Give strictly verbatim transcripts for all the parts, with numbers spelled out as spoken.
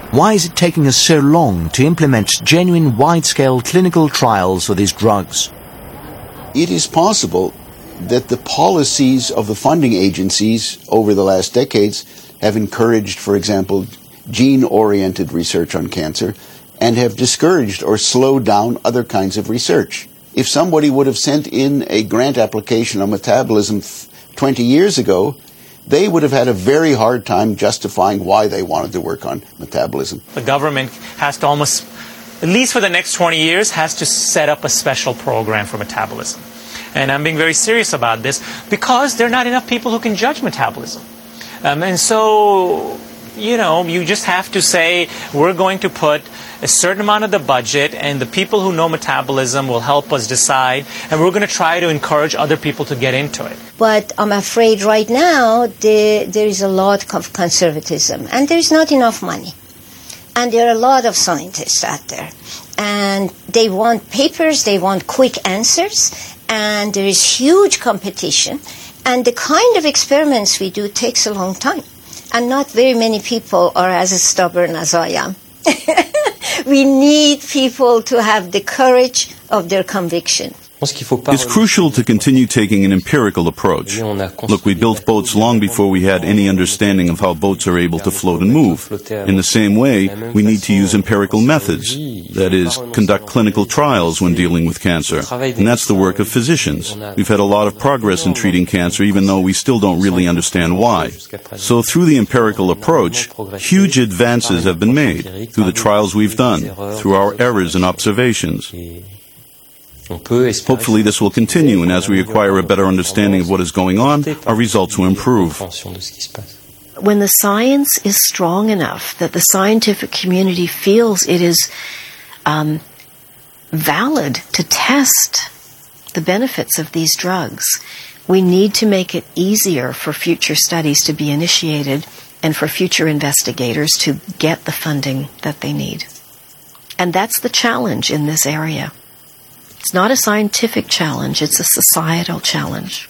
Why is it taking us so long to implement genuine wide-scale clinical trials for these drugs? It is possible that the policies of the funding agencies over the last decades have encouraged, for example, gene-oriented research on cancer and have discouraged or slowed down other kinds of research. If somebody would have sent in a grant application on metabolism twenty years ago, they would have had a very hard time justifying why they wanted to work on metabolism. The government has to almost, at least for the next twenty years, has to set up a special program for metabolism. And I'm being very serious about this because there are not enough people who can judge metabolism. Um, and so, you know, you just have to say, we're going to put a certain amount of the budget, and the people who know metabolism will help us decide, and we're going to try to encourage other people to get into it. But I'm afraid right now the, there is a lot of conservatism, and there is not enough money. And there are a lot of scientists out there. And they want papers, they want quick answers, and there is huge competition. And the kind of experiments we do takes a long time. And not very many people are as stubborn as I am. We need people to have the courage of their conviction. It's crucial to continue taking an empirical approach. Look, we built boats long before we had any understanding of how boats are able to float and move. In the same way, we need to use empirical methods. That is, conduct clinical trials when dealing with cancer. And that's the work of physicians. We've had a lot of progress in treating cancer, even though we still don't really understand why. So through the empirical approach, huge advances have been made through the trials we've done, through our errors and observations. Hopefully this will continue, and as we acquire a better understanding of what is going on, our results will improve. When the science is strong enough that the scientific community feels it is um, valid to test the benefits of these drugs, we need to make it easier for future studies to be initiated and for future investigators to get the funding that they need. And that's the challenge in this area. It's not a scientific challenge, it's a societal challenge.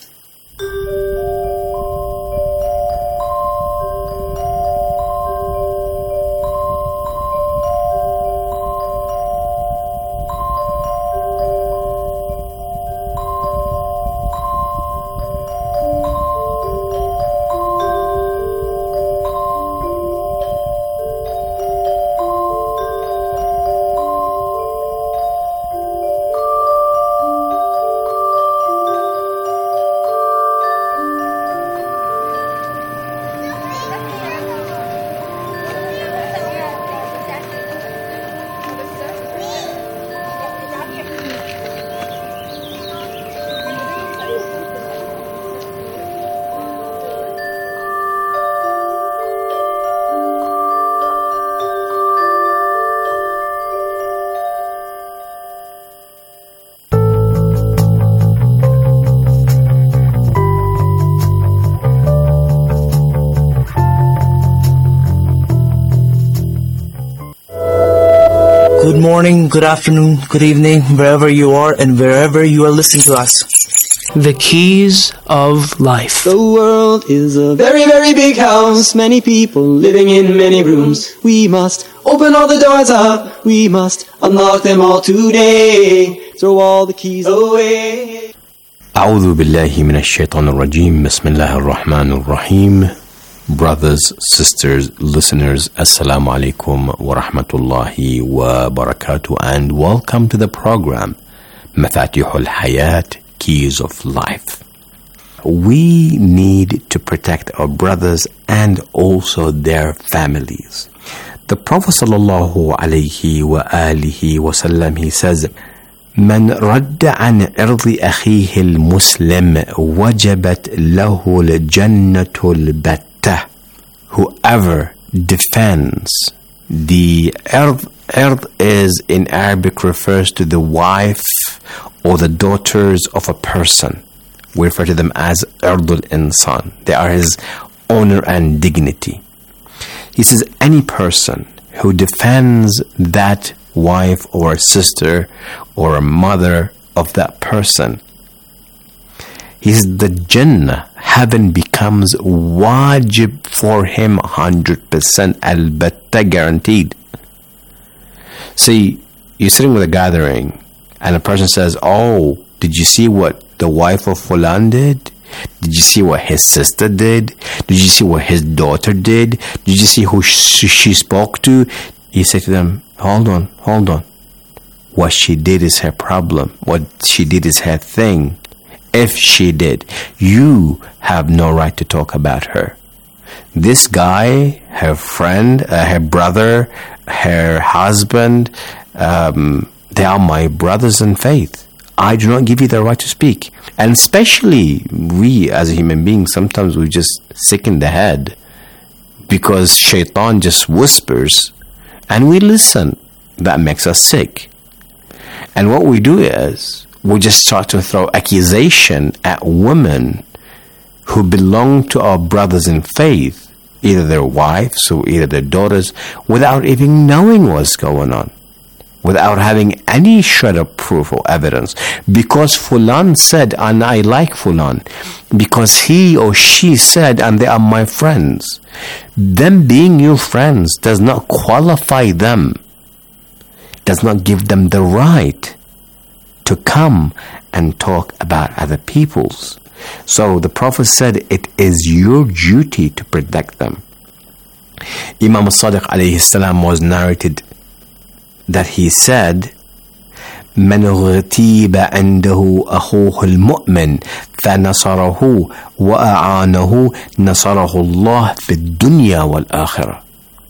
Good morning, good afternoon, good evening, wherever you are and wherever you are listening to us. The keys of life. The world is a very, very big house. Many people living in many rooms. We must open all the doors up. We must unlock them all today. Throw all the keys away. أعوذ بالله من الشيطان الرجيم. بسم الله الرحمن الرحيم. Brothers, sisters, listeners, Assalamu alaikum wa rahmatullahi wa barakatuh, and welcome to the program Mafatihul Hayat, Keys of Life. We need to protect our brothers and also their families. The Prophet sallallahu alayhi wa alihi wa sallam, he says, من رد عن عرض أخيه المسلم وجبت له الجنة البتة. Whoever defends the ard, ard is in Arabic refers to the wife or the daughters of a person. We refer to them as ardul insan. They are his honor and dignity. He says any person who defends that wife or sister or a mother of that person, he says the Jannah heaven becomes wajib for him one hundred percent, albatta, guaranteed. See, you're sitting with a gathering and a person says, oh, did you see what the wife of Fulan did? Did you see what his sister did? Did you see what his daughter did? Did you see who sh- she spoke to? You say to them, hold on, hold on. What she did is her problem. What she did is her thing. If she did, you have no right to talk about her. This guy, her friend, uh, her brother, her husband, um, they are my brothers in faith. I do not give you the right to speak. And especially we as human beings, sometimes we just sick in the head because shaitan just whispers and we listen. That makes us sick. And what we do is we just start to throw accusation at women who belong to our brothers in faith, either their wives or either their daughters, without even knowing what's going on, without having any shred of proof or evidence. Because Fulan said, and I like Fulan, because he or she said, and they are my friends. Them being your friends does not qualify them, does not give them the right to come and talk about other people's. So the Prophet said it is your duty to protect them. Imam al-Sadiq alayhi salam was narrated that he said, من اغتيب عنده أخوه المؤمن فنصره وأعانه نصره الله في الدنيا والآخرة.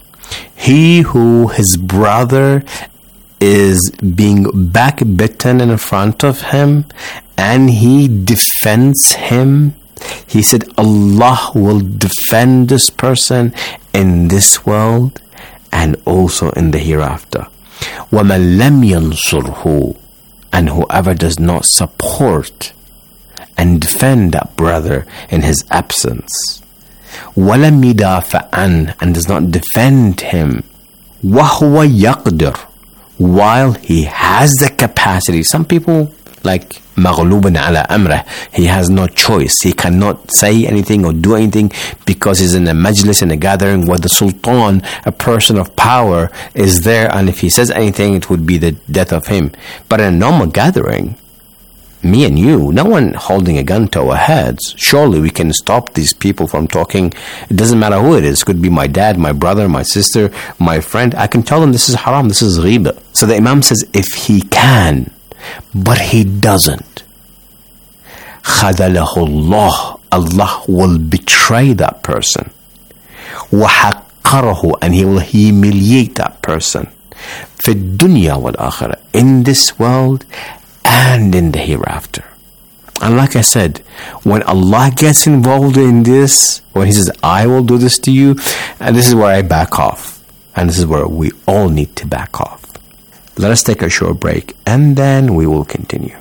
He who his brother is being backbitten in front of him and he defends him, he said Allah will defend this person in this world and also in the hereafter. وَمَنْ لَمْ يَنْصُرْهُ, and whoever does not support and defend that brother in his absence, وَلَمْ يَدَافَعْ عَنْهُ, and does not defend him, وَهُوَ يَقْدِرُ, while he has the capacity. Some people like مغلوب على أمره, he has no choice, he cannot say anything or do anything because he's in a majlis, in a gathering where the sultan, a person of power, is there, and if he says anything it would be the death of him. But in a normal gathering, me and you, no one holding a gun to our heads, surely we can stop these people from talking. It doesn't matter who it is. It could be my dad, my brother, my sister, my friend. I can tell them this is haram, this is ghiba. So the Imam says if he can, but he doesn't, خَذَلَهُ اللَّهُ, Allah will betray that person. وَحَقَّرَهُ, and he will humiliate that person. فِي الدُّنْيَا وَالْآخِرَةِ, in this world and in the hereafter. And like I said, when Allah gets involved in this, when He says, I will do this to you, and this is where I back off. And this is where we all need to back off. Let us take a short break and then we will continue.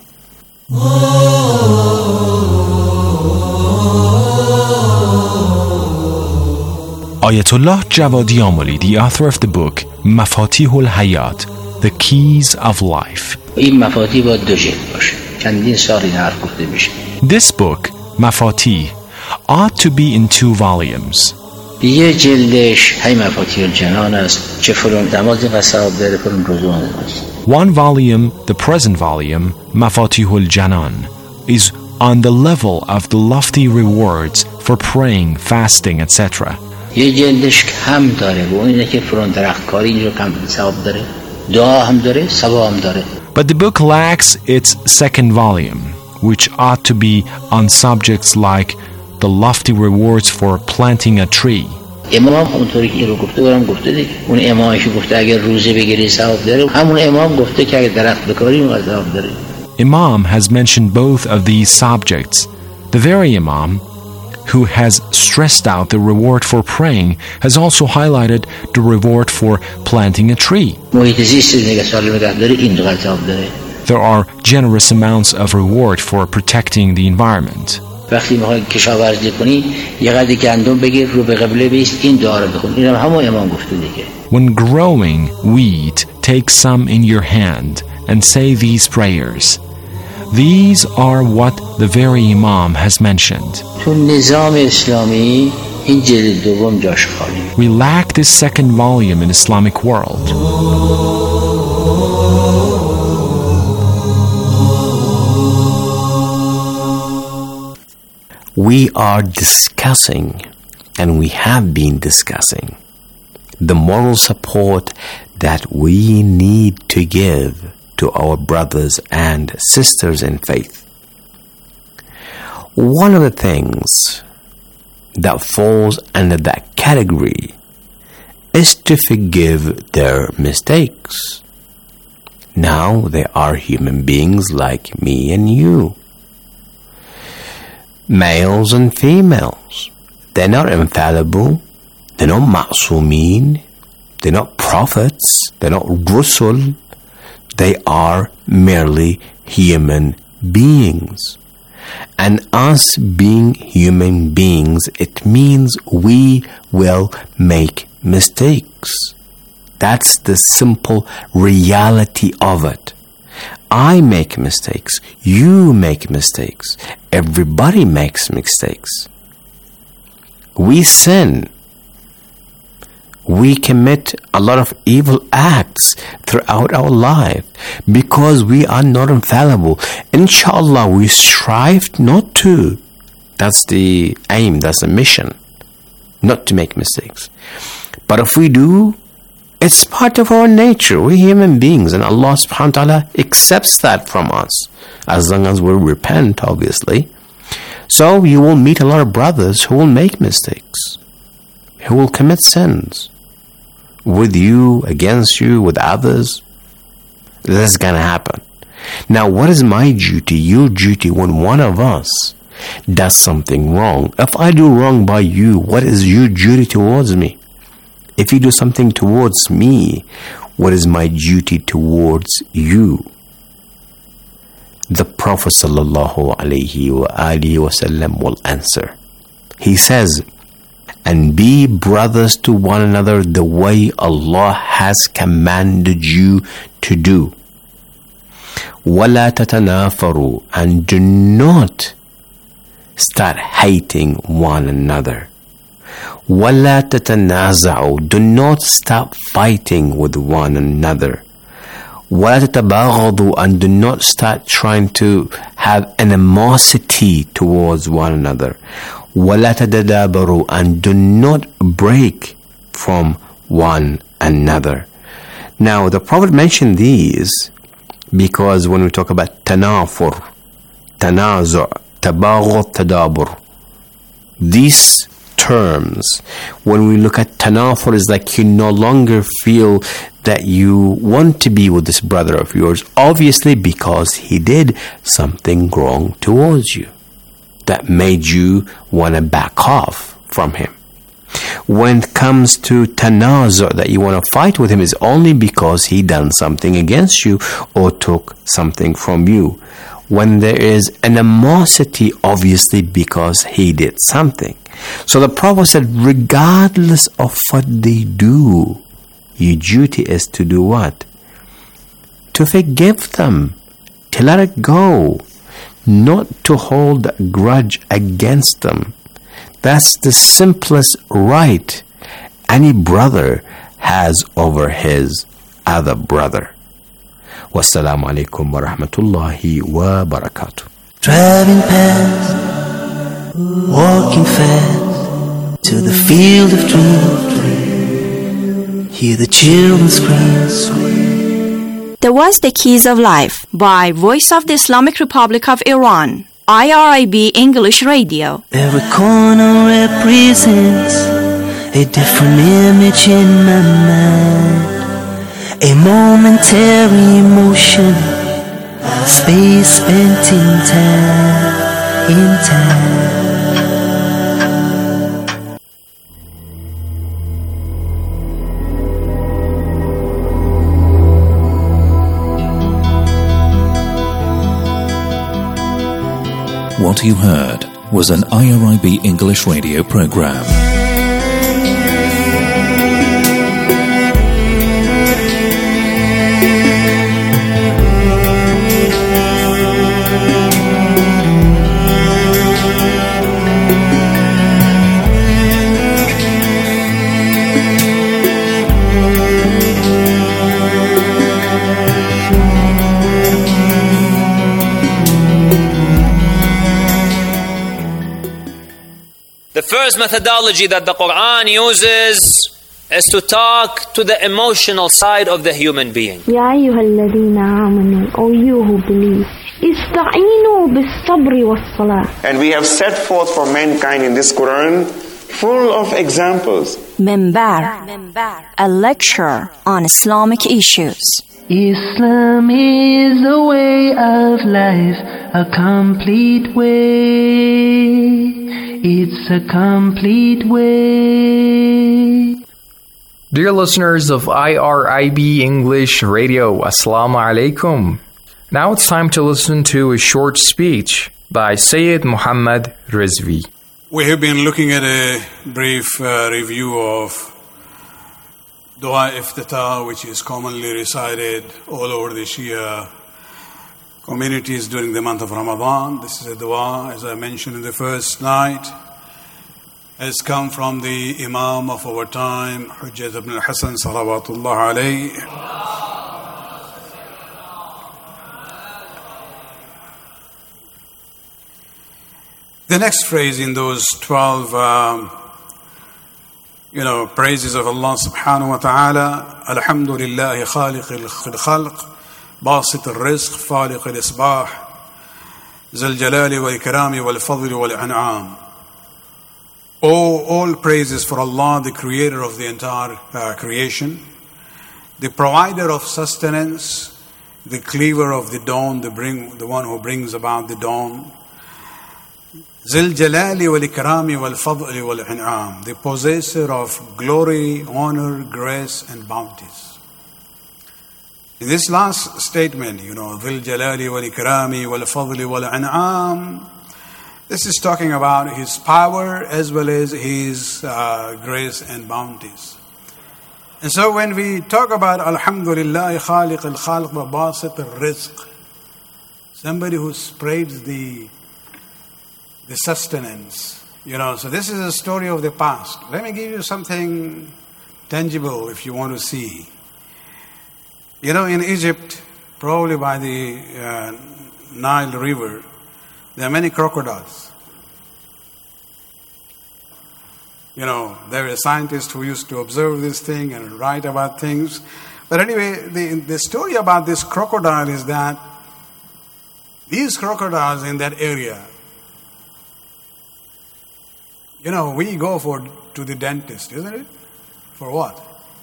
Ayatollah Javadi Amoli, the author of the book Mafatihul Hayat, The Keys of Life. This book, Mafatih, ought to be in two volumes. یه جلدش هی مفاتیح الجنان است که فلان نماز قصاب داره فلان روزه است. One volume, the present volume, Mafatihul Janan, is on the level of the lofty rewards for praying, fasting, et cetera. یه جلدش کم داره و اینه که فلان درخت کاری اینجا کم ثواب داره. دعا هم داره، ثواب هم داره. But the book lacks its second volume, which ought to be on subjects like the lofty rewards for planting a tree. امام اونطوری که این رو گفته برام گفته دیگه. اون امامش گفته اگر روزه بگیری ثواب داره. همون امام گفته که اگر درخت بکاری اون ثواب داره. Imam has mentioned both of these subjects. The very Imam who has stressed out the reward for praying has also highlighted the reward for planting a tree. محیط زیست نگه سالم نگه داره این دو ثواب داره. There are generous amounts of reward for protecting the environment. وقتی میخوای کشاورزی کنی یه قدر گندم بگیر رو به قبله بیست این دعا رو بخون. اینم همون امام گفته دیگه. When growing wheat, take some in your hand and say these prayers. These are what the very Imam has mentioned. We lack this second volume in Islamic world. We are discussing, and we have been discussing, the moral support that we need to give to our brothers and sisters in faith. One of the things that falls under that category is to forgive their mistakes. Now they are human beings like me and you. Males and females. They're not infallible. They're not ma'soomeen. They're not prophets. They're not rusul. They are merely human beings. And us being human beings, it means we will make mistakes. That's the simple reality of it. I make mistakes. You make mistakes. Everybody makes mistakes. We sin. We commit a lot of evil acts throughout our life because we are not infallible. Inshallah, we strive not to. That's the aim, that's the mission, not to make mistakes. But if we do, it's part of our nature. We're human beings, and Allah subhanahu wa ta'ala accepts that from us, as long as we repent, obviously. So you will meet a lot of brothers who will make mistakes, who will commit sins, with you, against you, with others. This is going to happen. Now, what is my duty, your duty, when one of us does something wrong? If I do wrong by you, what is your duty towards me? If you do something towards me, what is my duty towards you? The Prophet sallallahu alaihi wa alihi wasallam will answer. He says, and be brothers to one another the way Allah has commanded you to do. وَلَا تَتَنَافَرُوا, and do not start hating one another. وَلَا تَتَنَازَعُوا, do not stop fighting with one another. وَلَا تَتَبَاغَضُوا, and do not start trying to have animosity towards one another. وَلَا تَتَدَابَرُوا, and do not break from one another. Now, the Prophet mentioned these because when we talk about tanafur, tanazu', tabaghud, tadabur, these terms, when we look at tanafur, is like you no longer feel that you want to be with this brother of yours, obviously because he did something wrong towards you that made you want to back off from him. When it comes to tanazu', that you want to fight with him, is only because he done something against you or took something from you. When there is animosity, obviously because he did something. So the Prophet said, regardless of what they do, your duty is to do what? To forgive them, to let it go, not to hold a grudge against them. That's the simplest right any brother has over his other brother. Wassalamu alaikum wa rahmatullahi wa barakatuh. Driving past, walking fast, to the field of dreams, hear the children scream. That was The Keys of Life by Voice of the Islamic Republic of Iran, I R I B English Radio. Every corner represents a different image in my mind, a momentary emotion, space spent in time, in time. What you heard was an I R I B English radio program. first methodology that the Quran uses is to talk to the emotional side of the human being. يا أيها الذين آمنوا, O you who believe, استعينوا بالصبر والصلاة. And we have set forth for mankind in this Quran full of examples. Minbar, a lecture on Islamic issues. Islam is a way of life, a complete way. It's a complete way. Dear listeners of I R I B English Radio, Assalamu alaikum. Now it's time to listen to a short speech by Sayyid Muhammad Rizvi. We have been looking at a brief uh, review of Dua Iftitah, which is commonly recited all over the Shia communities during the month of Ramadan. This is a dua, as I mentioned in the first night, has come from the Imam of our time, Hujjat ibn al-Hasan, salawatullah alayhi. The next phrase in those twelve, um, you know, praises of Allah subhanahu wa ta'ala, Alhamdulillahi khaliq al-khalq, basit al-rizq, faliq al-isbah, zal jalali wal-ikrami wal-fadli wal-an'am. All, all praises for Allah, the creator of the entire uh, creation, the provider of sustenance, the cleaver of the dawn, the, bring, the one who brings about the dawn, Zil Jalali wal Ikrami wal Fadli wal In'am, the possessor of glory, honor, grace, and bounties. In this last statement, you know, Zil Jalali wal Ikrami wal Fadli wal In'am, this is talking about His power as well as His uh, grace and bounties. And so when we talk about Alhamdulillah, Khaliq al-Khalq wa Basit al-Rizq, somebody who spreads the the sustenance, you know, so this is a story of the past. Let me give you something tangible if you want to see. You know, in Egypt, probably by the uh, Nile River, there are many crocodiles. You know, there are scientists who used to observe this thing and write about things. But anyway, the, the story about this crocodile is that these crocodiles in that area, you know, we go for to the dentist, isn't it? For what?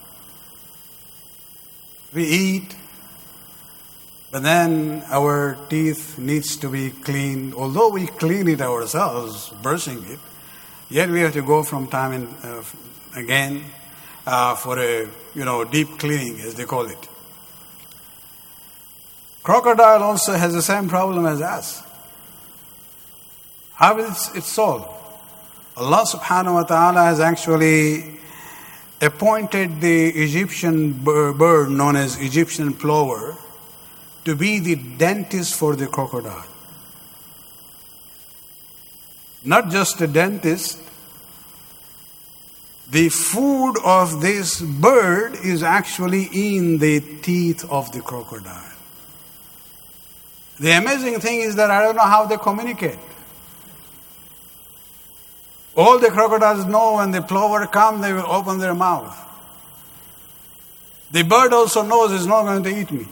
We eat, but then our teeth needs to be cleaned. Although we clean it ourselves, brushing it, yet we have to go from time and uh, again uh, for a, you know, deep cleaning, as they call it. Crocodile also has the same problem as us. How is it solved? Allah subhanahu wa ta'ala has actually appointed the Egyptian bird known as Egyptian plover to be the dentist for the crocodile. Not just a dentist, the food of this bird is actually in the teeth of the crocodile. The amazing thing is that I don't know how they communicate. All the crocodiles know when the plover comes, they will open their mouth. The bird also knows it's not going to eat me.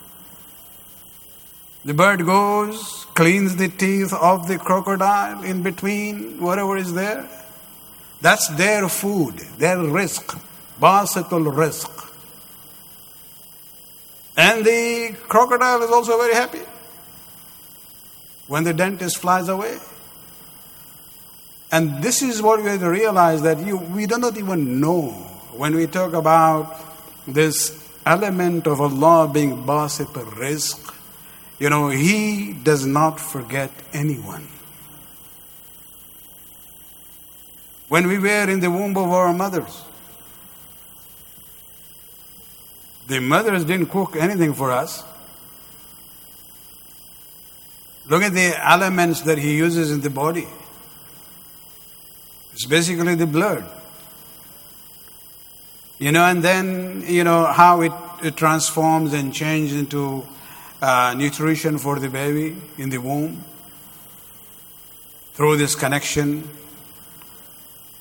The bird goes, cleans the teeth of the crocodile in between, whatever is there. That's their food, their rizq, basitul rizq. And the crocodile is also very happy when the dentist flies away. And this is what we have to realize, that you, we do not even know when we talk about this element of Allah being basit al-rizq. You know, He does not forget anyone. When we were in the womb of our mothers, the mothers didn't cook anything for us. Look at the elements that He uses in the body. It's basically the blood. You know, and then, you know, how it, it transforms and changes into uh, nutrition for the baby in the womb through this connection.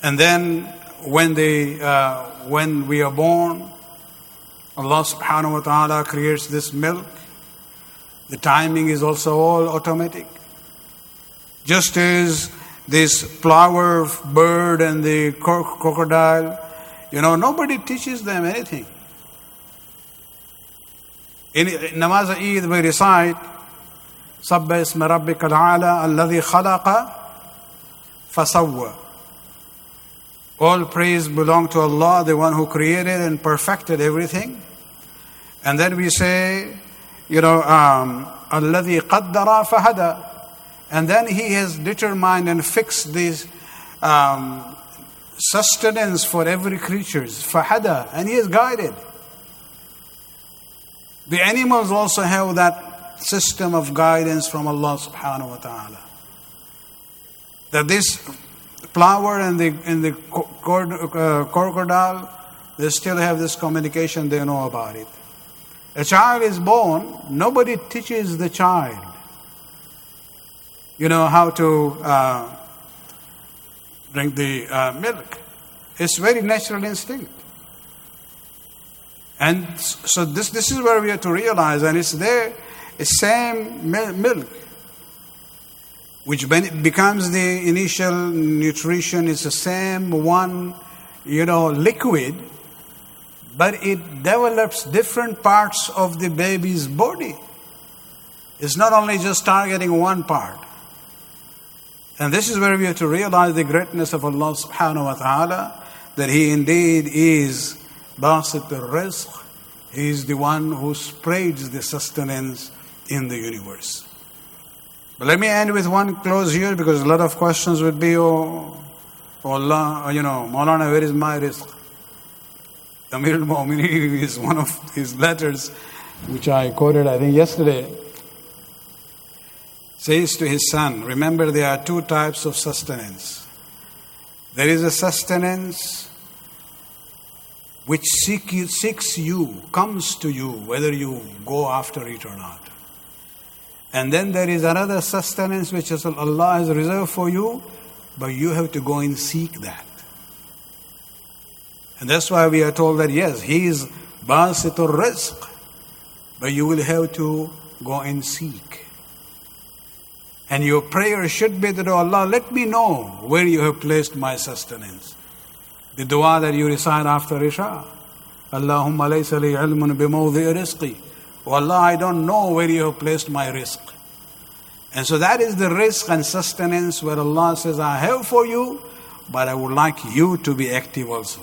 And then when they, uh, when we are born, Allah subhanahu wa ta'ala creates this milk. The timing is also all automatic. Just as this flower bird and the crocodile, you know, nobody teaches them anything. In Namaz Eid we recite, Sabba isma rabbika al-ala alladhi khalaqa fasawwa. All praise belong to Allah, the one who created and perfected everything. And then we say, you know, um, alladhi qaddara fahada. And then He has determined and fixed this um, sustenance for every creature, fahada, and He is guided. The animals also have that system of guidance from Allah subhanahu wa ta'ala. That this flower and the, and the uh, crocodile, they still have this communication, they know about it. A child is born, nobody teaches the child, you know, how to uh, drink the uh, milk. It's very natural instinct. And so this, this is where we have to realize, and it's there, it's same milk, which becomes the initial nutrition. It's the same one, you know, liquid, but it develops different parts of the baby's body. It's not only just targeting one part. And this is where we have to realize the greatness of Allah subhanahu wa ta'ala, that He indeed is Basit al-Rizq. He is the one who spreads the sustenance in the universe. But let me end with one close here, because a lot of questions would be, oh, oh Allah, you know, Maulana, where is my rizq? Amir al-Mu'mineen is one of his letters, which I quoted, I think, yesterday. Says to his son, remember there are two types of sustenance. There is a sustenance which seek you, seeks you, comes to you, whether you go after it or not. And then there is another sustenance which is Allah has reserved for you, but you have to go and seek that. And that's why we are told that yes, He is Basitur Rizq, but you will have to go and seek. And your prayer should be that, oh Allah, let me know where you have placed my sustenance. The dua that you recite after Isha. Allahumma laysa li ilmun bimawdi'i rizqi. Oh Allah, I don't know where you have placed my rizq. And so that is the rizq and sustenance where Allah says, I have for you, but I would like you to be active also.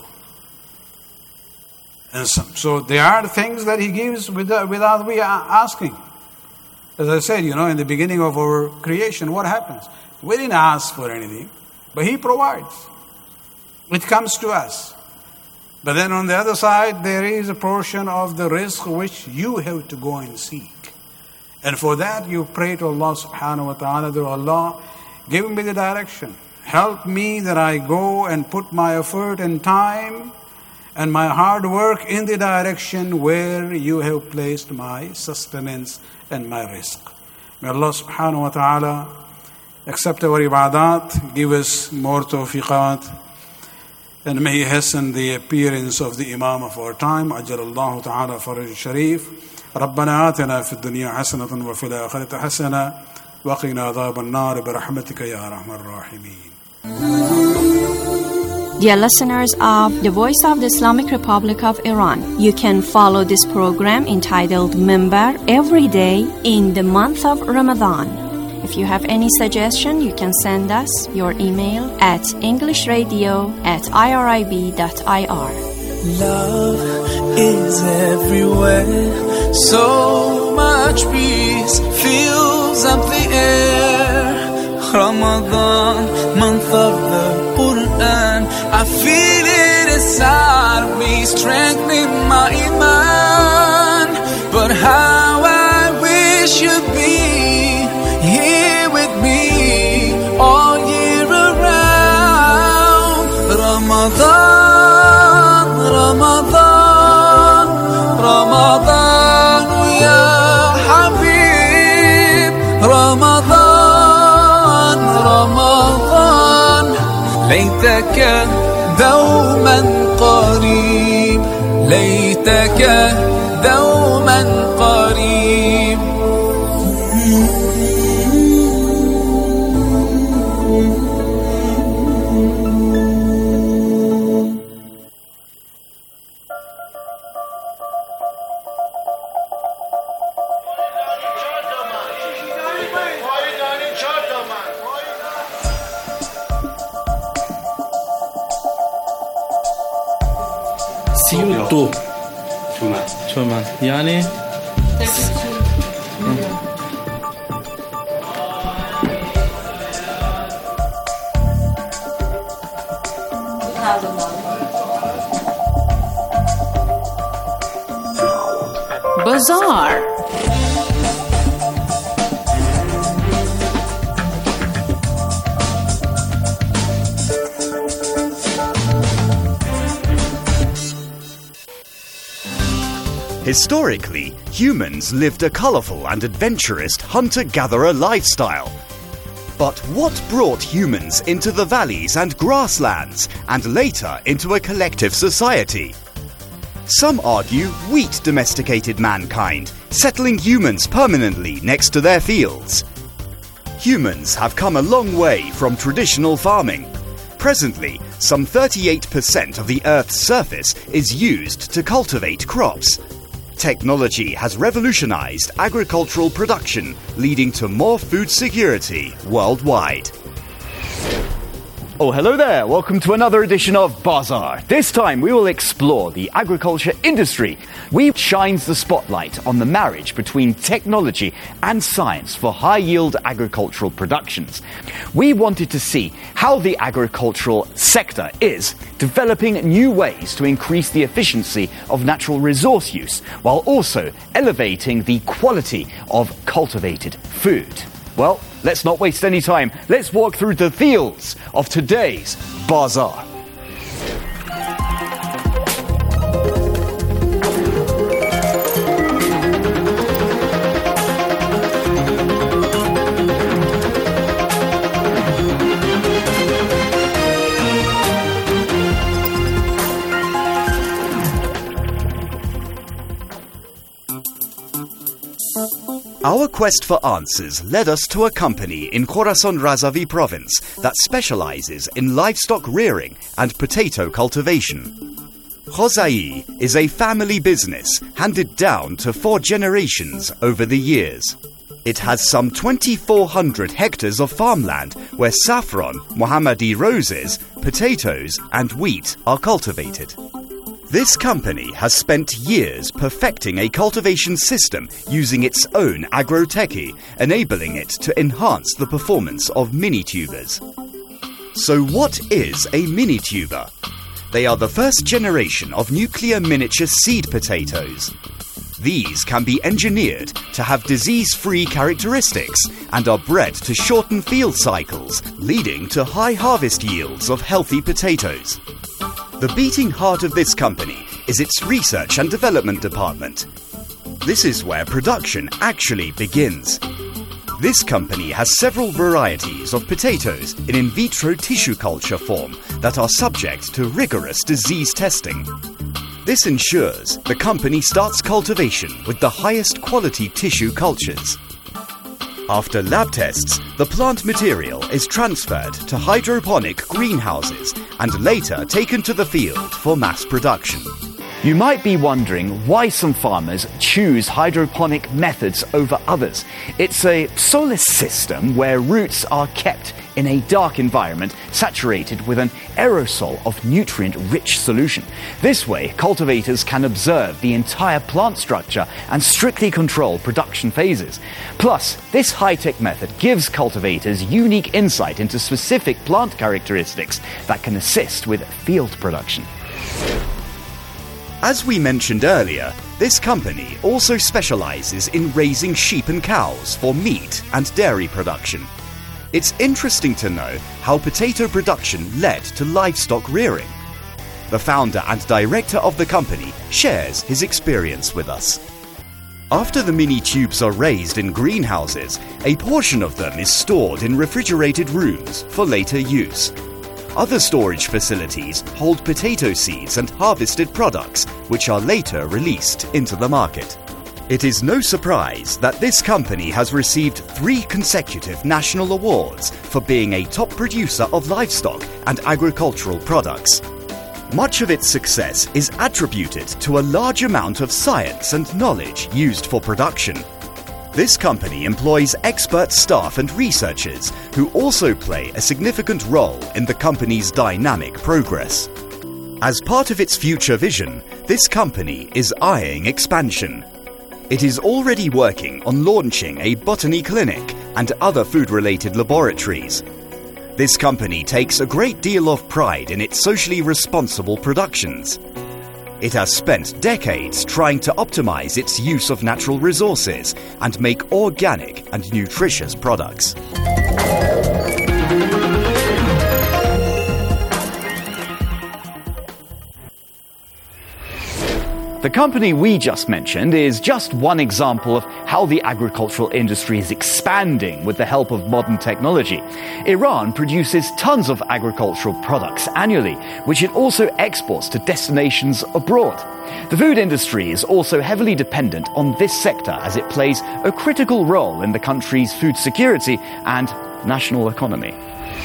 And so, so there are things that He gives without, without we asking. As I said, you know, in the beginning of our creation, what happens? We didn't ask for anything, but He provides. It comes to us. But then on the other side, there is a portion of the rizq which you have to go and seek. And for that, you pray to Allah subhanahu wa ta'ala, that Allah, give me the direction. Help me that I go and put my effort and time and my hard work in the direction where you have placed my sustenance and my rizq. May Allah subhanahu wa ta'ala accept our ibadat, give us more tawfiqat, and may He hasten the appearance of the Imam of our time. Ajal Allah ta'ala faraj sharif. ربنا آتنا في الدنيا حسنة وفي الآخرة حسنة وقنا عذاب النار برحمتك يا أرحم الراحمين. Dear listeners of the Voice of the Islamic Republic of Iran, you can follow this program entitled Minbar every day in the month of Ramadan. If you have any suggestion, you can send us your email at englishradio at irib dot ir. Love is everywhere, so much peace fills up the air. Ramadan, month of the Quran, I feel it inside me, strengthening my iman. But how I wish you'd be here with me all year around. Ramadan, Ramadan, Ramadan, ya Habib. Ramadan, Ramadan, late ليتك دوما قريب ليتك دوما قريب سيوتو تومان يعني Bazaar. Historically, humans lived a colourful and adventurous hunter-gatherer lifestyle. But what brought humans into the valleys and grasslands, and later into a collective society? Some argue wheat domesticated mankind, settling humans permanently next to their fields. Humans have come a long way from traditional farming. Presently, some thirty-eight percent of the Earth's surface is used to cultivate crops. Technology has revolutionized agricultural production, leading to more food security worldwide. Oh, hello there. Welcome to another edition of Bazaar. This time we will explore the agriculture industry. We shines the spotlight on the marriage between technology and science for high-yield agricultural productions. We wanted to see how the agricultural sector is developing new ways to increase the efficiency of natural resource use, while also elevating the quality of cultivated food. Well, let's not waste any time. Let's walk through the fields of today's Bazaar. Our quest for answers led us to a company in Khorasan Razavi province that specializes in livestock rearing and potato cultivation. Khozai is a family business handed down to four generations over the years. It has some twenty-four hundred hectares of farmland where saffron, Mohammadi roses, potatoes and wheat are cultivated. This company has spent years perfecting a cultivation system using its own agrotechie, enabling it to enhance the performance of mini-tubers. So what is a mini-tuber? They are the first generation of nuclear miniature seed potatoes. These can be engineered to have disease-free characteristics and are bred to shorten field cycles, leading to high harvest yields of healthy potatoes. The beating heart of this company is its research and development department. This is where production actually begins. This company has several varieties of potatoes in in vitro tissue culture form that are subject to rigorous disease testing. This ensures the company starts cultivation with the highest quality tissue cultures. After lab tests, the plant material is transferred to hydroponic greenhouses and later taken to the field for mass production. You might be wondering why some farmers choose hydroponic methods over others. It's a solar system where roots are kept in a dark environment saturated with an aerosol of nutrient-rich solution. This way, cultivators can observe the entire plant structure and strictly control production phases. Plus, this high-tech method gives cultivators unique insight into specific plant characteristics that can assist with field production. As we mentioned earlier, this company also specializes in raising sheep and cows for meat and dairy production. It's interesting to know how potato production led to livestock rearing. The founder and director of the company shares his experience with us. After the mini tubes are raised in greenhouses, a portion of them is stored in refrigerated rooms for later use. Other storage facilities hold potato seeds and harvested products, which are later released into the market. It is no surprise that this company has received three consecutive national awards for being a top producer of livestock and agricultural products. Much of its success is attributed to a large amount of science and knowledge used for production. This company employs expert staff and researchers who also play a significant role in the company's dynamic progress. As part of its future vision, this company is eyeing expansion. It is already working on launching a botany clinic and other food-related laboratories. This company takes a great deal of pride in its socially responsible productions. It has spent decades trying to optimize its use of natural resources and make organic and nutritious products. The company we just mentioned is just one example of how the agricultural industry is expanding with the help of modern technology. Iran produces tons of agricultural products annually, which it also exports to destinations abroad. The food industry is also heavily dependent on this sector as it plays a critical role in the country's food security and national economy.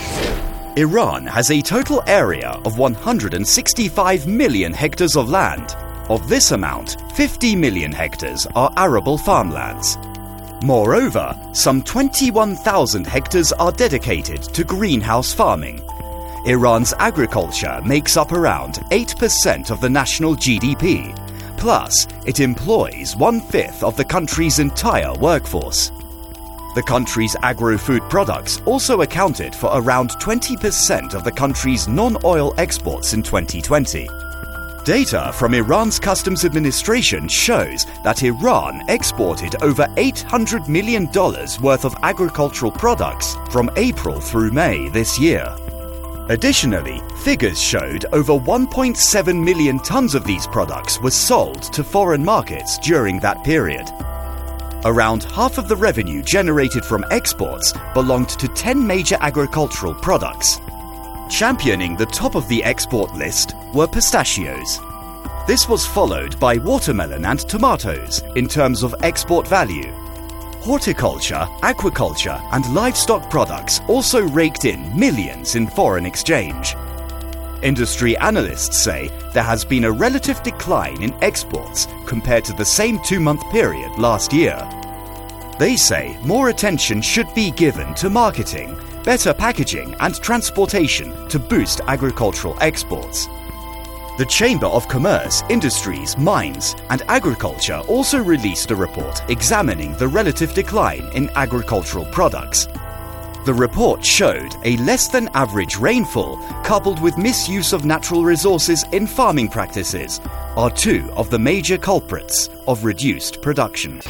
Iran has a total area of one hundred sixty-five million hectares of land. Of this amount, fifty million hectares are arable farmlands. Moreover, some twenty-one thousand hectares are dedicated to greenhouse farming. Iran's agriculture makes up around eight percent of the national G D P. Plus, it employs one-fifth of the country's entire workforce. The country's agro-food products also accounted for around twenty percent of the country's non-oil exports in twenty twenty. Data from Iran's Customs Administration shows that Iran exported over eight hundred million dollars worth of agricultural products from April through May this year. Additionally, figures showed over one point seven million tons of these products were sold to foreign markets during that period. Around half of the revenue generated from exports belonged to ten major agricultural products. Championing the top of the export list were pistachios. This was followed by watermelon and tomatoes in terms of export value. Horticulture, aquaculture, and livestock products also raked in millions in foreign exchange. Industry analysts say there has been a relative decline in exports compared to the same two-month period last year. They say more attention should be given to marketing, better packaging and transportation to boost agricultural exports. The Chamber of Commerce, Industries, Mines and Agriculture also released a report examining the relative decline in agricultural products. The report showed a less than average rainfall coupled with misuse of natural resources in farming practices are two of the major culprits of reduced production.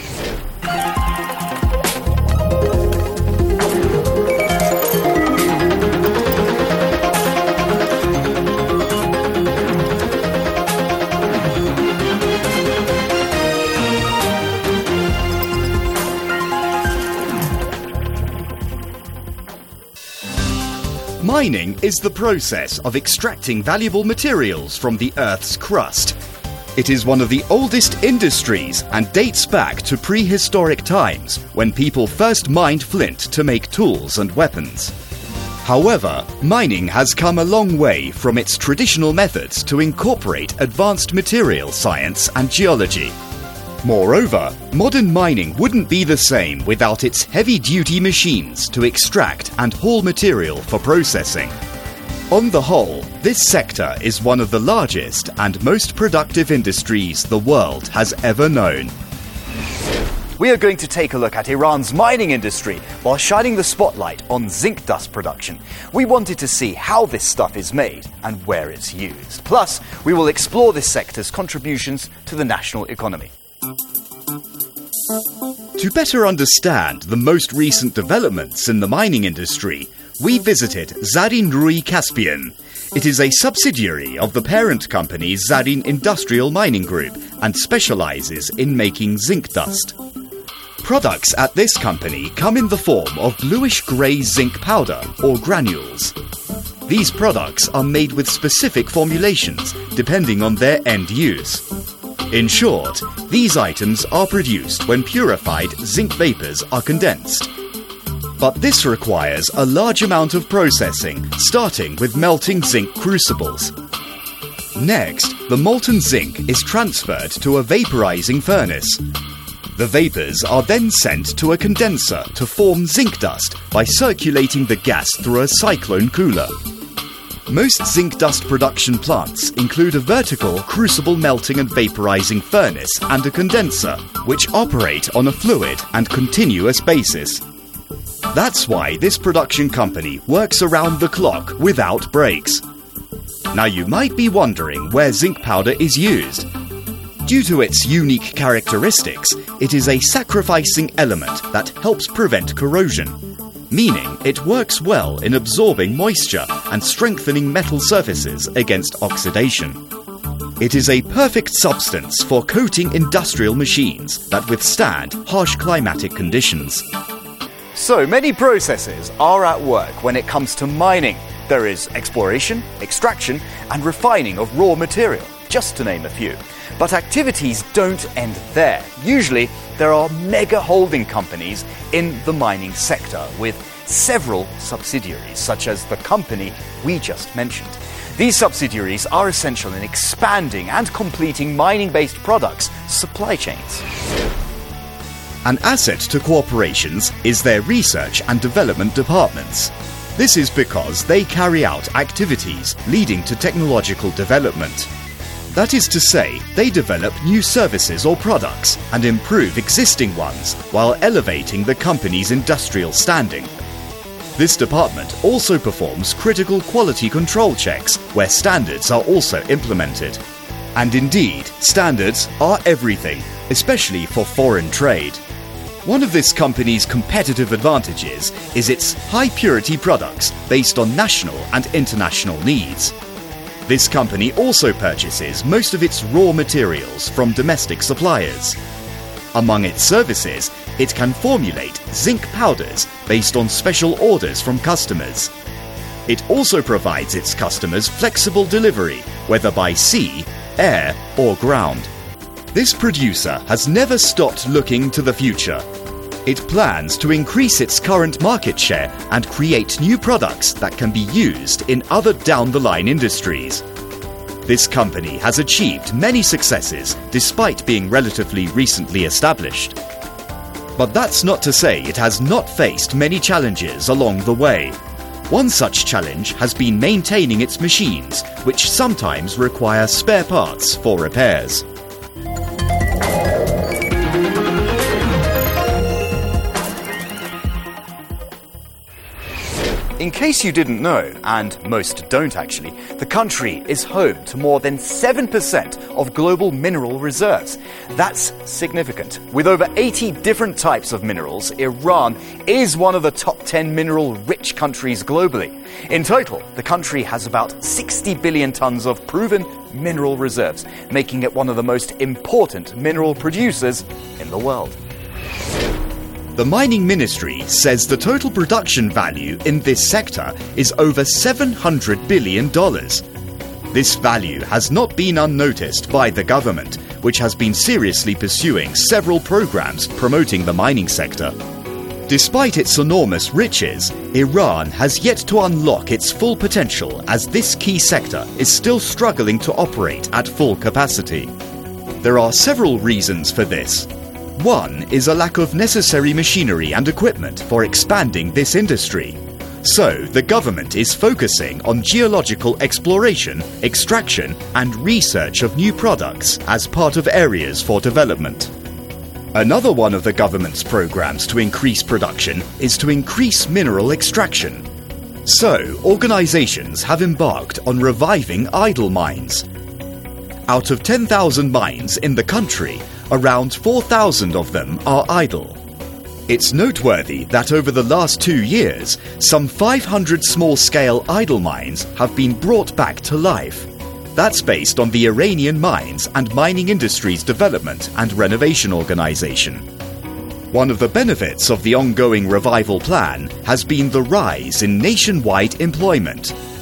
Mining is the process of extracting valuable materials from the Earth's crust. It is one of the oldest industries and dates back to prehistoric times when people first mined flint to make tools and weapons. However, mining has come a long way from its traditional methods to incorporate advanced material science and geology. Moreover, modern mining wouldn't be the same without its heavy-duty machines to extract and haul material for processing. On the whole, this sector is one of the largest and most productive industries the world has ever known. We are going to take a look at Iran's mining industry while shining the spotlight on zinc dust production. We wanted to see how this stuff is made and where it's used. Plus, we will explore this sector's contributions to the national economy. To better understand the most recent developments in the mining industry, we visited Zarin Rui Caspian. It is a subsidiary of the parent company Zarin Industrial Mining Group and specializes in making zinc dust. Products at this company come in the form of bluish-grey zinc powder or granules. These products are made with specific formulations depending on their end use. In short, these items are produced when purified zinc vapors are condensed. But this requires a large amount of processing, starting with melting zinc crucibles. Next, the molten zinc is transferred to a vaporizing furnace. The vapors are then sent to a condenser to form zinc dust by circulating the gas through a cyclone cooler. Most zinc dust production plants include a vertical crucible melting and vaporizing furnace and a condenser, which operate on a fluid and continuous basis. That's why this production company works around the clock without breaks. Now you might be wondering where zinc powder is used. Due to its unique characteristics, it is a sacrificing element that helps prevent corrosion, meaning it works well in absorbing moisture and strengthening metal surfaces against oxidation. It is a perfect substance for coating industrial machines that withstand harsh climatic conditions. So many processes are at work when it comes to mining. There is exploration, extraction, and refining of raw material, just to name a few. But activities don't end there. Usually, there are mega holding companies in the mining sector with several subsidiaries, such as the company we just mentioned. These subsidiaries are essential in expanding and completing mining-based products' supply chains. An asset to corporations is their research and development departments. This is because they carry out activities leading to technological development. That is to say, they develop new services or products and improve existing ones while elevating the company's industrial standing. This department also performs critical quality control checks where standards are also implemented. And indeed, standards are everything, especially for foreign trade. One of this company's competitive advantages is its high-purity products based on national and international needs. This company also purchases most of its raw materials from domestic suppliers. Among its services, it can formulate zinc powders based on special orders from customers. It also provides its customers flexible delivery, whether by sea, air, or ground. This producer has never stopped looking to the future. It plans to increase its current market share and create new products that can be used in other down-the-line industries. This company has achieved many successes despite being relatively recently established. But that's not to say it has not faced many challenges along the way. One such challenge has been maintaining its machines, which sometimes require spare parts for repairs. In case you didn't know, and most don't actually, the country is home to more than seven percent of global mineral reserves. That's significant. With over eighty different types of minerals, Iran is one of the top ten mineral-rich countries globally. In total, the country has about sixty billion tons of proven mineral reserves, making it one of the most important mineral producers in the world. The Mining Ministry says the total production value in this sector is over seven hundred billion dollars. This value has not been unnoticed by the government, which has been seriously pursuing several programs promoting the mining sector. Despite its enormous riches, Iran has yet to unlock its full potential as this key sector is still struggling to operate at full capacity. There are several reasons for this. One is a lack of necessary machinery and equipment for expanding this industry. So, the government is focusing on geological exploration, extraction, and research of new products as part of areas for development. Another one of the government's programs to increase production is to increase mineral extraction. So, organizations have embarked on reviving idle mines. Out of ten thousand mines in the country, around four thousand of them are idle. It's noteworthy that over the last two years, some five hundred small-scale idle mines have been brought back to life. That's based on the Iranian Mines and Mining Industries Development and Renovation Organization. One of the benefits of the ongoing revival plan has been the rise in nationwide employment.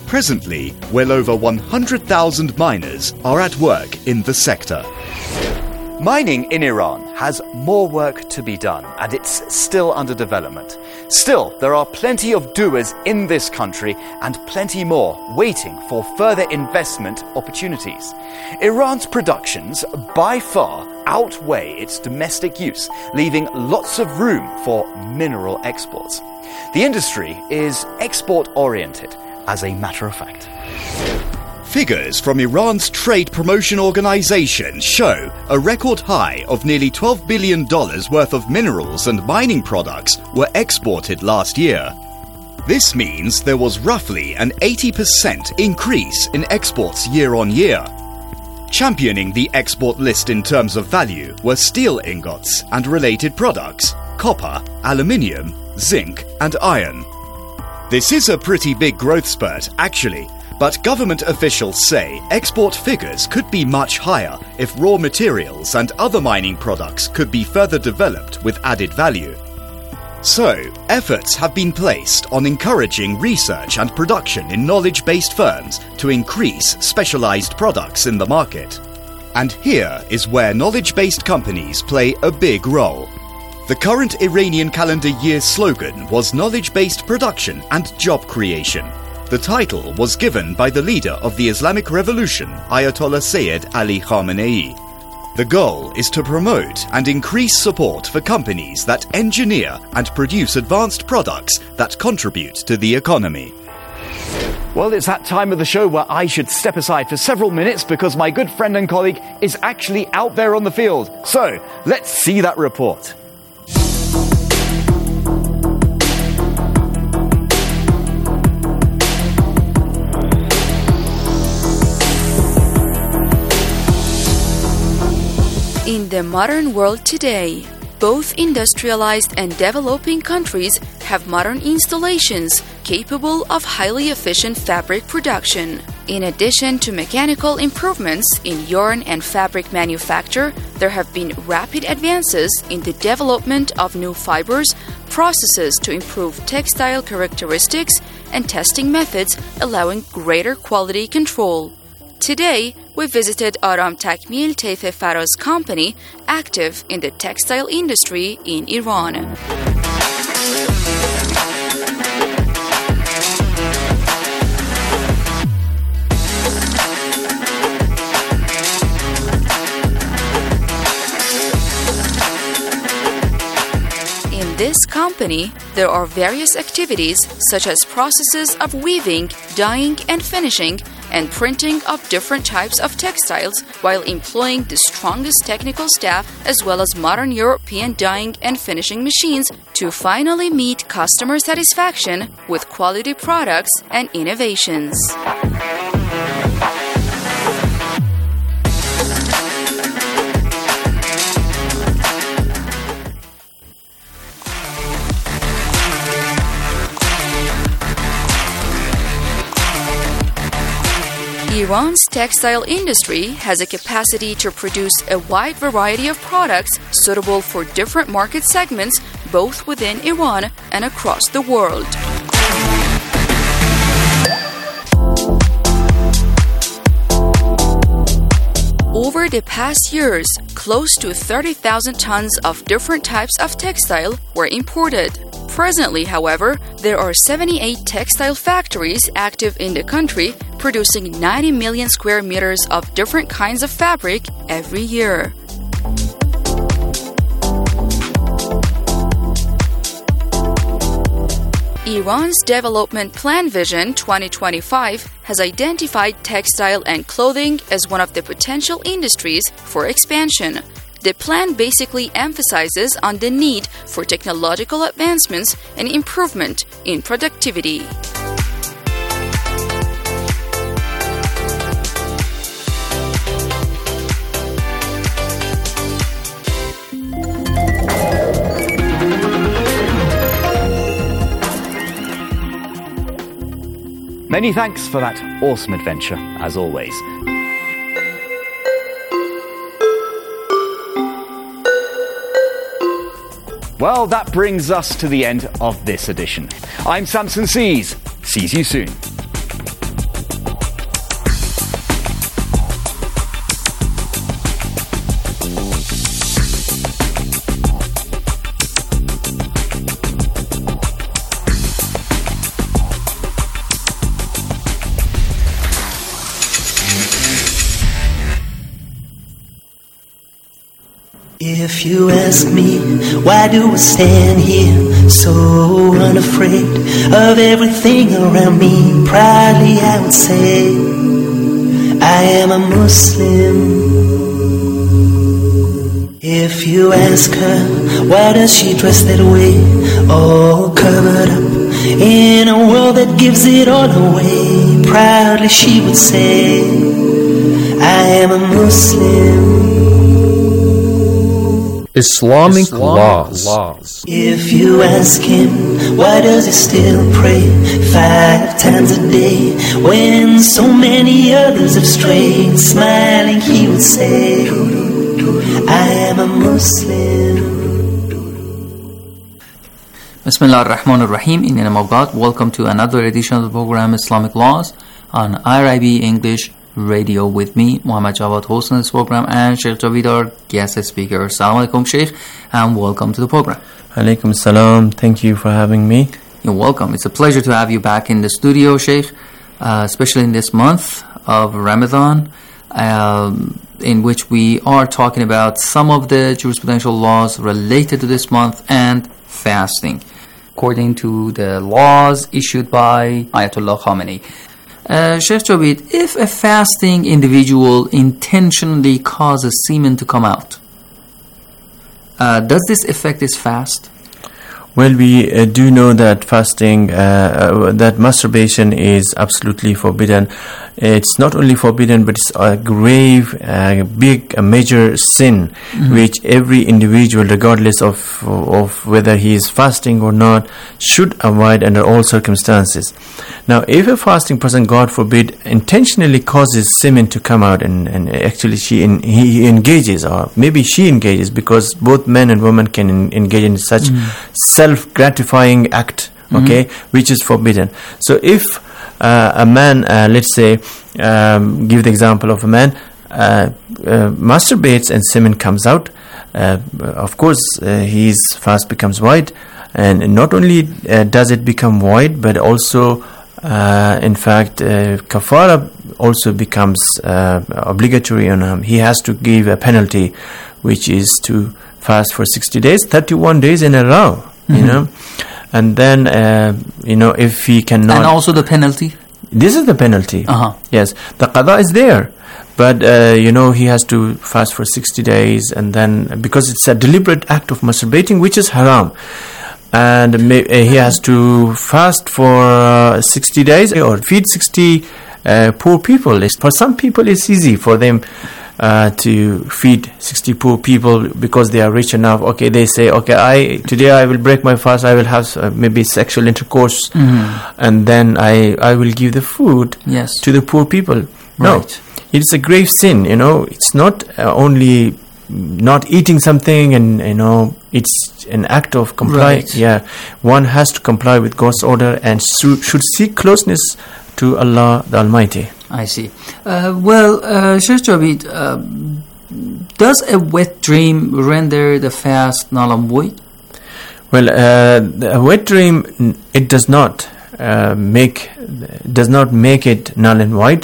Presently, well over one hundred thousand miners are at work in the sector. Mining in Iran has more work to be done, and it's still under development. Still, there are plenty of doers in this country and plenty more waiting for further investment opportunities. Iran's productions by far outweigh its domestic use, leaving lots of room for mineral exports. The industry is export-oriented, as a matter of fact. Figures from Iran's Trade Promotion Organization show a record high of nearly twelve billion dollars worth of minerals and mining products were exported last year. This means there was roughly an eighty percent increase in exports year on year. Championing the export list in terms of value were steel ingots and related products, copper, aluminium, zinc, and iron. This is a pretty big growth spurt, actually. But government officials say export figures could be much higher if raw materials and other mining products could be further developed with added value. So, efforts have been placed on encouraging research and production in knowledge-based firms to increase specialized products in the market. And here is where knowledge-based companies play a big role. The current Iranian calendar year slogan was knowledge-based production and job creation. The title was given by the leader of the Islamic Revolution, Ayatollah Sayyid Ali Khamenei. The goal is to promote and increase support for companies that engineer and produce advanced products that contribute to the economy. Well, it's that time of the show where I should step aside for several minutes because my good friend and colleague is actually out there on the field. So, let's see that report. In the modern world today, both industrialized and developing countries have modern installations capable of highly efficient fabric production. In addition to mechanical improvements in yarn and fabric manufacture, there have been rapid advances in the development of new fibers, processes to improve textile characteristics, and testing methods allowing greater quality control. Today, we visited Aram Takmil Teife Faraz company, active in the textile industry in Iran. In this company, there are various activities such as processes of weaving, dyeing and finishing, and printing of different types of textiles while employing the strongest technical staff as well as modern European dyeing and finishing machines to finally meet customer satisfaction with quality products and innovations. Iran's textile industry has a capacity to produce a wide variety of products suitable for different market segments both within Iran and across the world. Over the past years, close to thirty thousand tons of different types of textile were imported. Presently, however, there are seventy-eight textile factories active in the country, producing ninety million square meters of different kinds of fabric every year. Iran's Development Plan Vision twenty twenty-five has identified textile and clothing as one of the potential industries for expansion. The plan basically emphasizes on the need for technological advancements and improvement in productivity. Many thanks for that awesome adventure, as always. Well, that brings us to the end of this edition. I'm Samson Sees. Sees you soon. If you ask me, why do I stand here so unafraid of everything around me? Proudly I would say, I am a Muslim. If you ask her, why does she dress that way, all covered up in a world that gives it all away? Proudly she would say, I am a Muslim. Islamic, Islamic laws. laws. If you ask him, why does he still pray five times a day when so many others have strayed? Smiling he would say, I am a Muslim. Bismillah ar-Rahman ar-Rahim. In the name of God, welcome to another edition of the program Islamic Laws on I R I B English Radio with me, Muhammad Jawad, hosting this program, and Sheikh Javid, our guest speaker. Assalamu alaikum, Sheikh, and welcome to the program. Alaikum salam. Thank you for having me. You're welcome. It's a pleasure to have you back in the studio, Sheikh, uh, especially in this month of Ramadan, um, in which we are talking about some of the jurisprudential laws related to this month and fasting, according to the laws issued by Ayatollah Khamenei. Uh, Sheikh Javid, if a fasting individual intentionally causes semen to come out, uh, does this affect his fast? Well, we uh, do know that fasting, uh, uh, that masturbation is absolutely forbidden. It's not only forbidden, but it's a grave, uh, big, a major sin, mm-hmm. which every individual, regardless of of whether he is fasting or not, should avoid under all circumstances. Now, if a fasting person, God forbid, intentionally causes semen to come out, and, and actually she in, he engages, or maybe she engages, because both men and women can in, engage in such mm-hmm. self-gratifying act, okay, mm-hmm. which is forbidden. So if uh, a man, uh, let's say, um, give the example of a man, uh, uh, masturbates and semen comes out, uh, of course uh, his fast becomes void, and not only uh, does it become void, but also uh, in fact uh, kafara also becomes uh, obligatory on him. He has to give a penalty, which is to fast for sixty days, thirty-one days in a row, mm-hmm. you know. And then, uh, you know, if he cannot... And also the penalty? This is the penalty. Uh-huh. Yes. The qada is there. But, uh, you know, he has to fast for sixty days. And then, because it's a deliberate act of masturbating, which is haram. And may, uh, he has to fast for uh, sixty days or feed sixty uh, poor people. It's, for some people, it's easy for them Uh, to feed sixty poor people because they are rich enough. Okay, they say, okay, I today I will break my fast. I will have uh, maybe sexual intercourse, mm-hmm. and then I I will give the food yes. to the poor people. No, right. It's a grave sin. You know, it's not uh, only not eating something, and you know, it's an act of comply. Right. Yeah, one has to comply with God's order and su- should seek closeness to Allah the Almighty. I see. Uh, well, uh, Sheikh Javid, uh, does a wet dream render the fast null and void? Well, uh, a wet dream, it does not uh, make does not make it null and void,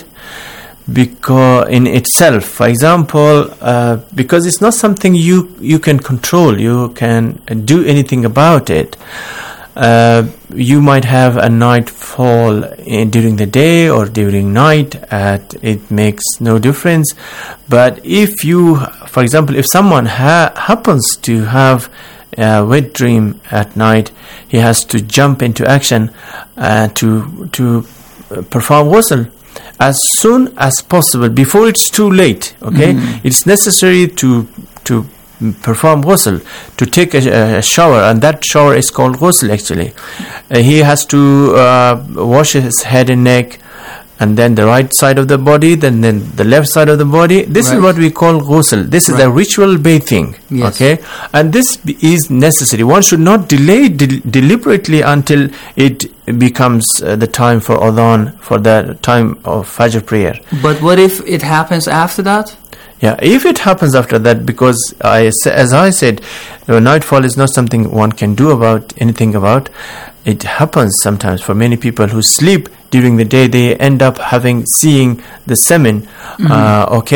because in itself, for example, uh, because it's not something you you can control, you can do anything about it. Uh, you might have a nightfall in, during the day or during night. Uh, it makes no difference. But if you, for example, if someone ha- happens to have a wet dream at night, he has to jump into action uh, to to perform ghusl as soon as possible, before it's too late. Okay, mm-hmm. It's necessary to to. perform ghusl, to take a, a shower, and that shower is called ghusl actually. Uh, he has to uh, wash his head and neck, and then the right side of the body, then then the left side of the body. This right. is what we call ghusl. This is right. the ritual bathing. Yes. Okay, and this b- is necessary. One should not delay de- deliberately until it becomes uh, the time for adhan, for the time of Fajr prayer. But what if it happens after that? Yeah, if it happens after that, because I, as I said, uh, nightfall is not something one can do about anything about. It happens sometimes for many people who sleep during the day. They end up having seeing the semen. Mm-hmm. Uh, okay,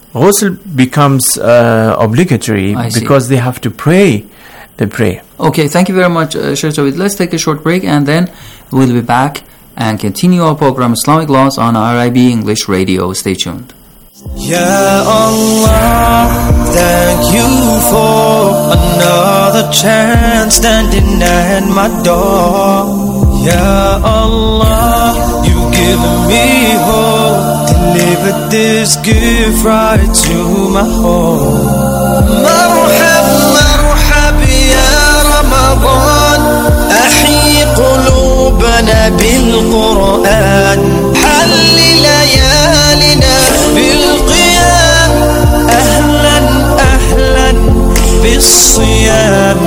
ghusl becomes uh, obligatory I see. because they have to pray the prayer. Okay, thank you very much, uh, Sheikh Javid. Let's take a short break and then we'll be back and continue our program Islamic Laws on R I B English Radio. Stay tuned. Ya Allah, thank you for another chance standing at my door. Ya Allah, you've given me hope, delivered this gift right to my home. Marhab, marhab ya Ramadan, ahyi qulubana bil Quran, halli layalina bil qiyam, ahlan ahlan bis siyam.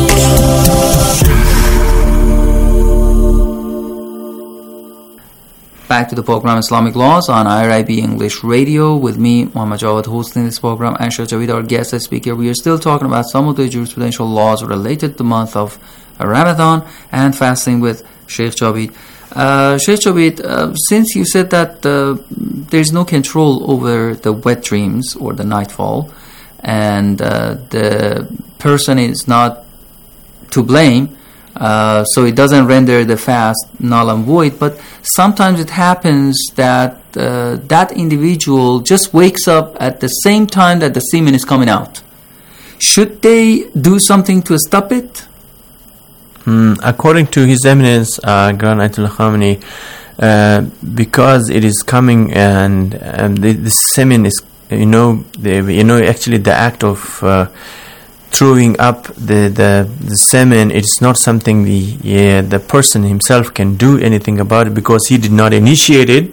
Back to the program Islamic Laws on I R I B English Radio with me, Muhammad Jawad, hosting this program, and Sheikh Javid, our guest speaker. We are still talking about some of the jurisprudential laws related to the month of Ramadan and fasting with Sheikh Javid. Uh, Sheikh Javid, uh, since you said that uh, there's no control over the wet dreams or the nightfall, and uh, the person is not to blame, Uh, so it doesn't render the fast null and void, but sometimes it happens that uh, that individual just wakes up at the same time that the semen is coming out. Should they do something to stop it? Mm, according to His Eminence uh, Grand Ayatollah Khamenei, uh, because it is coming and um, the, the semen is, you know, the, you know, actually the act of uh, throwing up the, the the semen, it's not something the yeah, the person himself can do anything about it because he did not initiate it.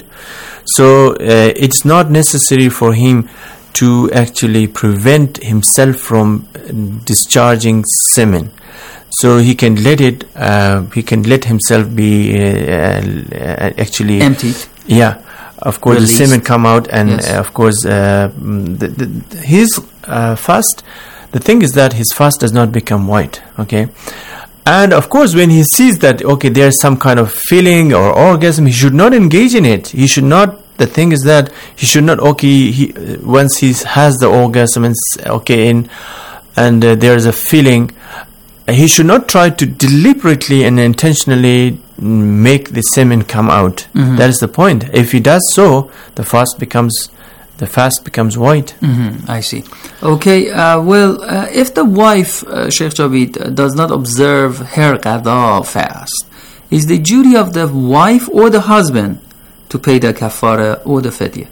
So uh, it's not necessary for him to actually prevent himself from discharging semen. So he can let it. Uh, he can let himself be uh, uh, actually emptied. Yeah, of course, Released. the semen come out, and Yes. uh, of course, uh, the, the, his uh, fast. The thing is that his fast does not become white, okay? And of course, when he sees that, okay, there's some kind of feeling or orgasm, he should not engage in it. He should not, the thing is that he should not, okay, he, uh, once he has the orgasm and, s- okay, in, and uh, there's a feeling, uh, he should not try to deliberately and intentionally make the semen come out. Mhm. That is the point. If he does so, the fast becomes the fast becomes white. Mm-hmm, I see. Okay, uh, well, uh, if the wife, uh, Sheikh Javid, uh, does not observe her qada fast, is the duty of the wife or the husband to pay the kafara or the fidya?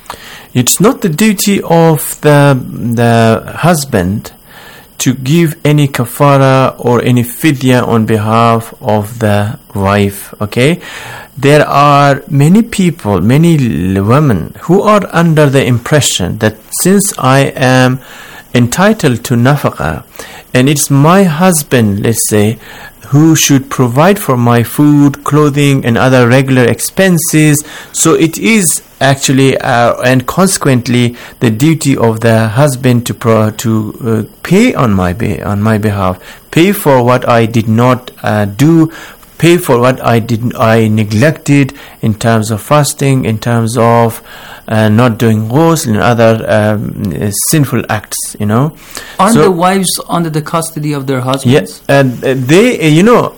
It's not the duty of the the husband to give any kafara or any fidya on behalf of the wife, okay? There are many people, many l- women who are under the impression that since I am entitled to nafaqa and it's my husband, let's say, who should provide for my food, clothing and other regular expenses, so it is actually uh, and consequently the duty of the husband to pro- to uh, pay on my be- on my behalf, pay for what I did not uh, do, pay for what I did I neglected in terms of fasting, in terms of uh, not doing ghusl and other um, uh, sinful acts, you know. Aren't So- the wives under the custody of their husbands? Yes, and uh, they, uh, you know,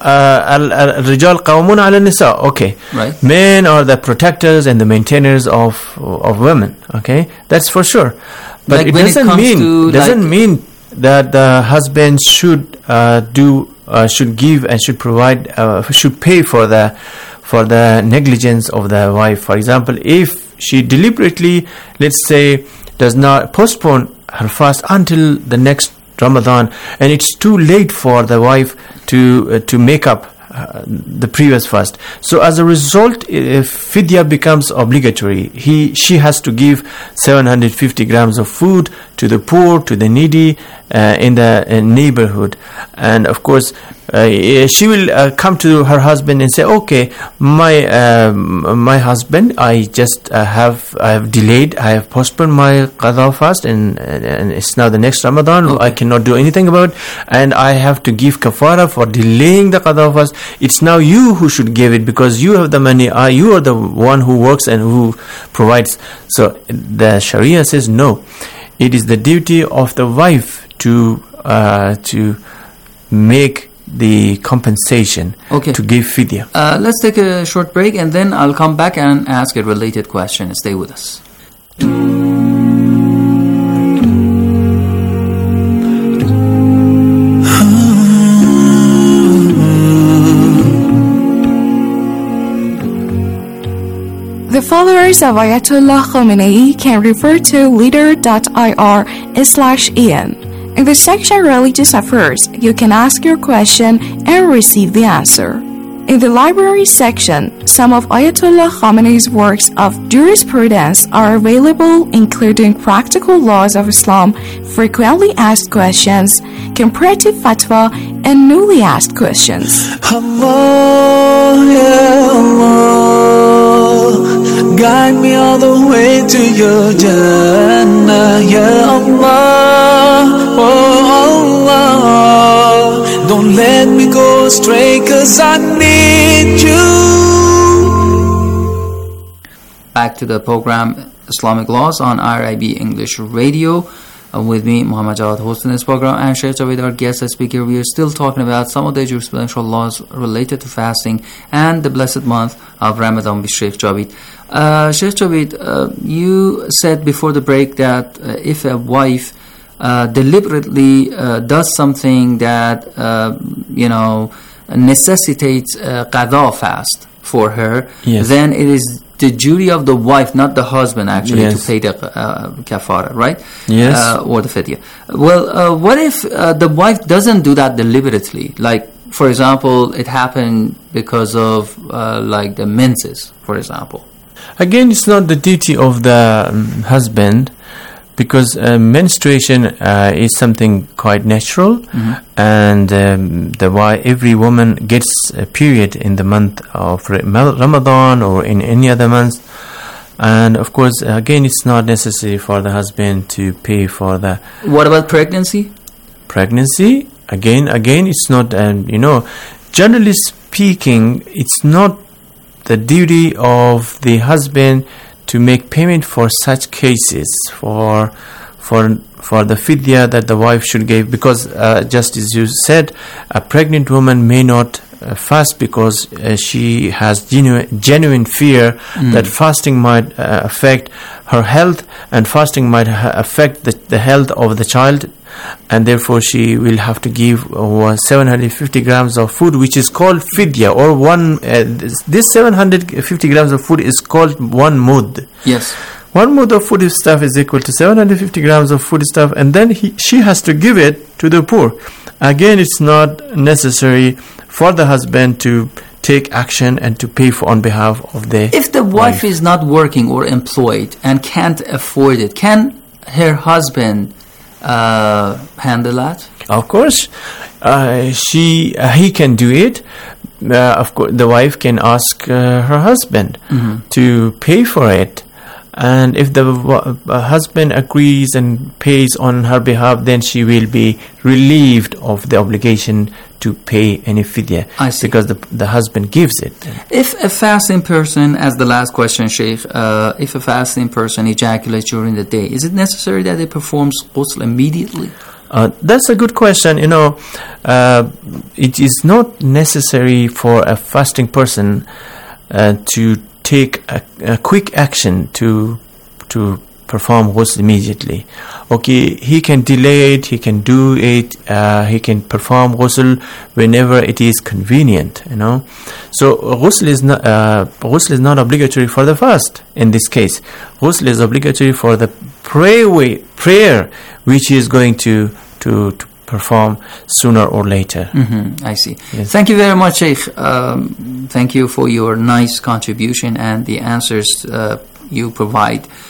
al-rijal qawmun ala nisa. Okay, Right. men are the protectors and the maintainers of of women. Okay, that's for sure. But Like it when it doesn't comes mean to, doesn't like- mean that the husband should uh, do uh, should give and should provide uh, should pay for the for the negligence of the wife. For example, if she deliberately, let's say, does not postpone her fast until the next Ramadan, and it's too late for the wife to uh, to make up uh, the previous fast. So as a result, if fidya becomes obligatory, he she has to give seven hundred fifty grams of food to the poor, to the needy uh, in the uh, neighborhood, and of course, uh, she will uh, come to her husband and say, okay, my um, my husband, I just uh, have I have delayed, I have postponed my qada fast, and, and it's now the next Ramadan. Okay. I cannot do anything about it, and I have to give kafara for delaying the qada fast. It's now you who should give it, because you have the money. Uh, you are the one who works and who provides. So the Sharia says no. It is the duty of the wife to uh, to make the compensation, okay, to give fidya. Uh, let's take a short break, and then I'll come back and ask a related question. Stay with us. The followers of Ayatollah Khamenei can refer to leader.ir slash en. In the section Religious Affairs, you can ask your question and receive the answer. In the library section, some of Ayatollah Khamenei's works of jurisprudence are available, including Practical Laws of Islam, Frequently Asked Questions, Comparative Fatwa, and Newly Asked Questions. Allah, ya Allah, guide me all the way to your Jannah, ya Allah. Oh Allah, don't let me go astray, 'cause I need you. Back to the program Islamic Laws on R I B English Radio. Uh, with me, Muhammad Jawad, hosting this program, and Sheikh Javed, our guest speaker. We are still talking about some of the jurisprudential laws related to fasting and the blessed month of Ramadan with Sheikh Javed. Uh, Sheikh Javed, uh, you said before the break that uh, if a wife Uh, deliberately uh, does something that uh, you know necessitates a qada fast for her, yes, then it is the duty of the wife, not the husband, actually, yes, to pay the uh, kafara, right? Yes. Uh, or the fidya. Well, uh, what if uh, the wife doesn't do that deliberately? Like, for example, it happened because of uh, like the menses, for example. Again, it's not the duty of the um, husband, because uh, menstruation uh, is something quite natural, mm-hmm, and um, the why every woman gets a period in the month of Ramadan or in any other month, and of course, again, it's not necessary for the husband to pay for the. What about pregnancy? Pregnancy, again, again, it's not. Um, you know, generally speaking, it's not the duty of the husband to make payment for such cases, for for for the fidya that the wife should give, because uh, just as you said, a pregnant woman may not uh, fast because uh, she has genuine genuine fear Mm. that fasting might uh, affect her health, and fasting might ha- affect the, the health of the child, and therefore she will have to give uh, seven hundred fifty grams of food, which is called fidya, or one. Uh, this, this seven hundred fifty grams of food is called one mud. Yes. One mud of food stuff is equal to seven hundred fifty grams of food stuff, and then he, she has to give it to the poor. Again, it's not necessary for the husband to take action and to pay for on behalf of the. If the wife, wife is not working or employed and can't afford it, can her husband uh, handle that? Of course, uh, she uh, he can do it. Uh, of course, the wife can ask uh, her husband mm-hmm. to pay for it, and if the uh, husband agrees and pays on her behalf, then she will be relieved of the obligation to pay any fidya, because the the husband gives it. If a fasting person, as the last question, Sheikh, uh, if a fasting person ejaculates during the day, is it necessary that it performs ghusl immediately? Uh, that's a good question. You know, uh, it is not necessary for a fasting person uh, to take a, a quick action to to perform ghusl immediately. Okay, he can delay it, he can do it, uh, he can perform ghusl whenever it is convenient, you know. So ghusl is not uh, ghusl is not obligatory for the fast in this case. Ghusl is obligatory for the pray way, prayer which he is going to to, to perform sooner or later. Mm-hmm, I see. Yes. Thank you very much, Sheikh. Um, thank you for your nice contribution and the answers uh, you provide.